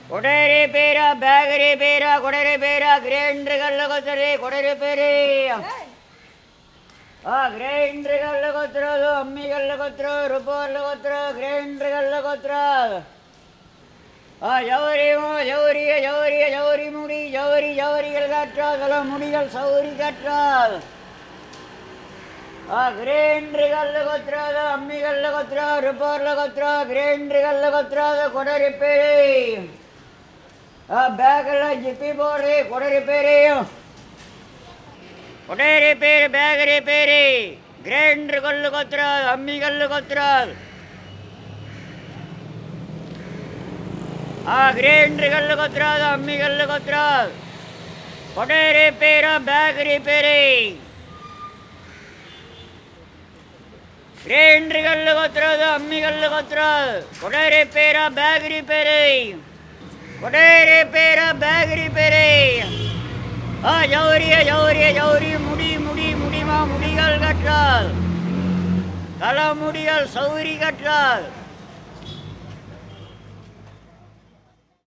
ಕೊಡರೆ ಬೇರ ಬ್ಯಾಗರೆ ಬೇರ ಕೊಡರೆ ಬೇರ ಗ್ರೈಂಡ್ರಿಗಲ್ಲ ಗೊತ್ತರಿ ಕೊಡರೆ ಬೇರೆ ಗ್ರೈಂಡ್ರಿಗಲ್ಲ ಗೊತ್ತಿರೋದು ಅಮ್ಮಿಗಲ್ಲ ಗೊತ್ತಿರೋ ರುಬ್ಬಲ್ಲ ಗೊತ್ತಿರೋ ಗ್ರೈಂಡ್ರಿಗಲ್ಲ ಗೊತ್ತಿರೋ ஜவுரி ஜவுரி ஜவுரி ஜவுரி முடி ஜவுரி ஜவுரிகள் கற்றால் சில முடிகள் சௌரி கற்றால் கிரைண்டர்கள் கொத்துறாது அம்மிகள் கொத்துறா ரிப்போரில் கொத்துறா கிரைண்டர்கள் கொத்துறாது கொடை ரிப்பேரி பேக்கில் ஜிப்பி போடு கொடை ரிப்பேரி கொடை ரிப்பேரி பேக் ரிப்பேரி கிரைண்டர்கள் கொத்துறாது அம்மிகள் கொத்துறாது கிரைண்டர்கள் கொத்துறாது அம்மிகள் கொத்துறாது கொடை ரிப்பேரா பேக் ரிப்பேரி கிரைண்டர்கள் கொத்துறது அம்மிகள் கொத்துறது கொடை ரிப்பேரா பேக் ரிப்பேரி கொடை ரிப்பேரா பேக் ரிப்பேரி ஜவுரிய ஜவுரிய ஜவுரி முடி முடி முடிமா முடிகள் கற்றால் தலை முடிகள் சௌரி கற்றால்